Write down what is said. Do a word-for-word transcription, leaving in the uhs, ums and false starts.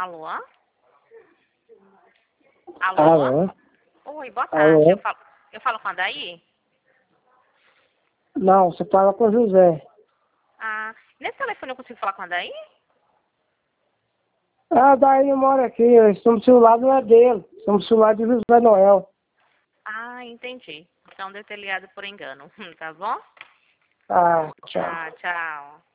Alô? Alô? Alô? Oi, boa tarde. Alô? Eu falo, eu falo com a Daí? Não, você fala com o José. Ah, nesse telefone eu consigo falar com a Daí? Ah, daí eu moro aqui, estamos no celular não é dele, estamos no celular de José Noel. Ah, entendi. Então deve ter ligado por engano, tá bom? Ah, tchau. Tá, tchau.